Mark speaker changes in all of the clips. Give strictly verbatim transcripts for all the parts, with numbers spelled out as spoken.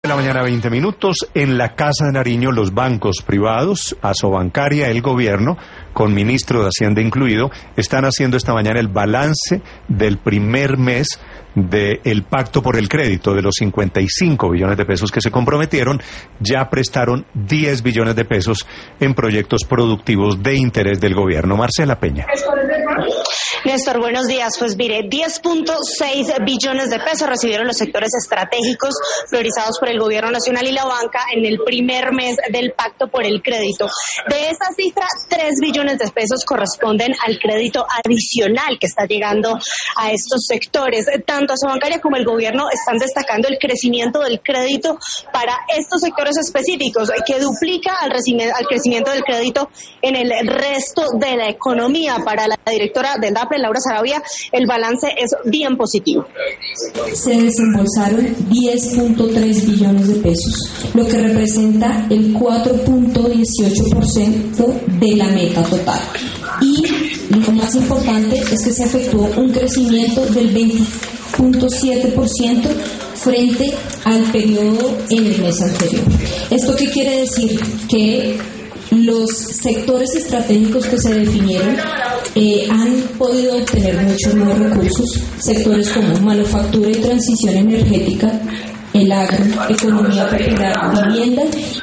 Speaker 1: De la mañana, veinte minutos. En la Casa de Nariño, los bancos privados, Asobancaria, el gobierno, con ministro de Hacienda incluido, están haciendo esta mañana el balance del primer mes del Pacto por el Crédito. De los cincuenta y cinco billones de pesos que se comprometieron, ya prestaron diez billones de pesos en proyectos productivos de interés del gobierno. Marcela Peña.
Speaker 2: Néstor, buenos días. Pues mire, diez punto seis billones de pesos recibieron los sectores estratégicos priorizados por el Gobierno Nacional y la banca en el primer mes del Pacto por el Crédito. De esa cifra, tres billones de pesos corresponden al crédito adicional que está llegando a estos sectores. Tanto Asobancaria como el Gobierno están destacando el crecimiento del crédito para estos sectores específicos, que duplica al, al crecimiento del crédito en el resto de la economía. Para la directora del D A P R E, Laura Saravia, el balance es bien positivo.
Speaker 3: Se desembolsaron diez punto tres billones de pesos, lo que representa el cuatro punto dieciocho por ciento de la meta total. Y lo más importante es que se efectuó un crecimiento del veinte punto siete por ciento frente al periodo en el mes anterior. ¿Esto qué quiere decir? Que los sectores estratégicos que se definieron eh, han podido obtener muchos nuevos recursos, sectores como manufactura y transición energética, el agro, economía popular, vivienda.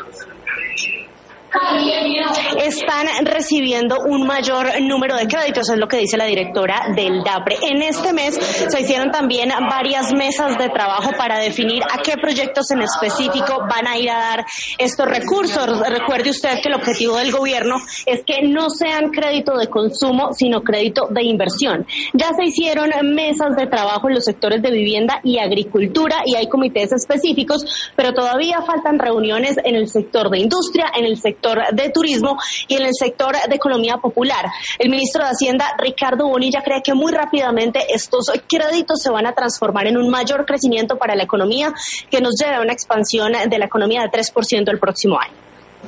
Speaker 2: Están recibiendo un mayor número de créditos, es lo que dice la directora del D A P R E. En este mes se hicieron también varias mesas de trabajo para definir a qué proyectos en específico van a ir a dar estos recursos. Recuerde usted que el objetivo del gobierno es que no sean crédito de consumo, sino crédito de inversión. Ya se hicieron mesas de trabajo en los sectores de vivienda y agricultura y hay comités específicos, pero todavía faltan reuniones en el sector de industria, en el sector de turismo y en el sector de economía popular. El ministro de Hacienda, Ricardo Bonilla, cree que muy rápidamente estos créditos se van a transformar en un mayor crecimiento para la economía, que nos lleve a una expansión de la economía de tres por ciento el próximo año.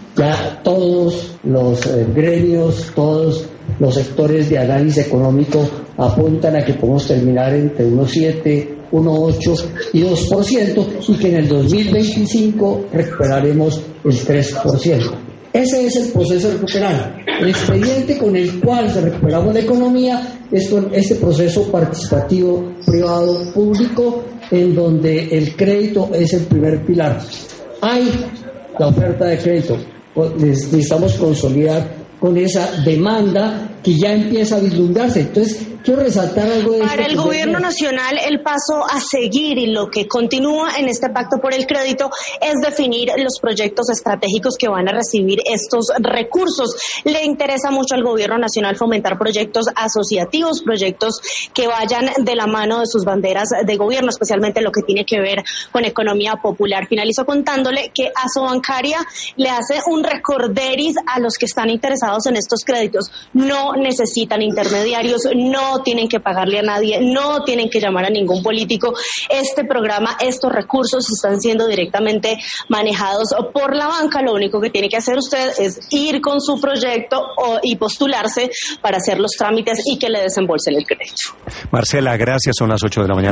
Speaker 4: Ya todos los eh, gremios, todos los sectores de análisis económico apuntan a que podemos terminar entre uno coma siete, uno coma ocho y dos por ciento y que en el dos mil veinticinco recuperaremos el tres por ciento. Ese es el proceso de recuperar. El expediente con el cual se recuperamos la economía es con este proceso participativo privado-público en donde el crédito es el primer pilar. Hay la oferta de crédito. Necesitamos consolidar con esa demanda que ya empieza a vislumbrarse. Entonces, quiero resaltar algo de esto.
Speaker 2: Para el gobierno nacional, el paso a seguir y lo que continúa en este pacto por el crédito es definir los proyectos estratégicos que van a recibir estos recursos. Le interesa mucho al gobierno nacional fomentar proyectos asociativos, proyectos que vayan de la mano de sus banderas de gobierno, especialmente lo que tiene que ver con economía popular. Finalizo contándole que Asobancaria le hace un recorderis a los que están interesados en estos créditos. No necesitan intermediarios, no tienen que pagarle a nadie, no tienen que llamar a ningún político. Este programa, estos recursos están siendo directamente manejados por la banca. Lo único que tiene que hacer usted es ir con su proyecto o, y postularse para hacer los trámites y que le desembolsen el crédito.
Speaker 1: Marcela, gracias. Son las ocho de la mañana.